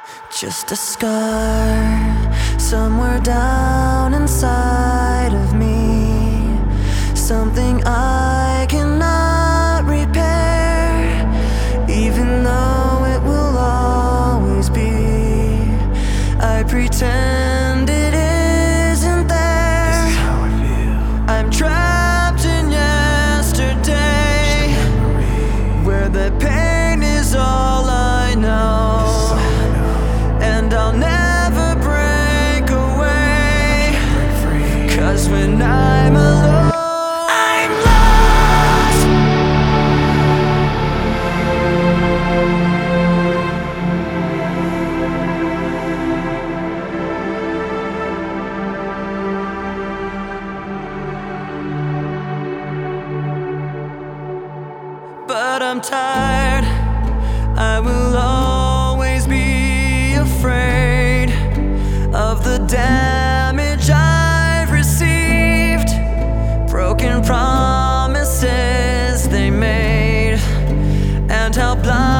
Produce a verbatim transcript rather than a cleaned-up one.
Just a scar somewhere down inside of me, something I cannot repair, even though it will always be. I pretend it isn't there. This is how I feel. I'm trapped in yesterday, Just a memory. where the pain is all I know. And I'll never break away, Break free. 'cause when I'm alone, I'm lost. But I'm tired, I will always be afraid of the damage I've received, broken promises they made, and how blind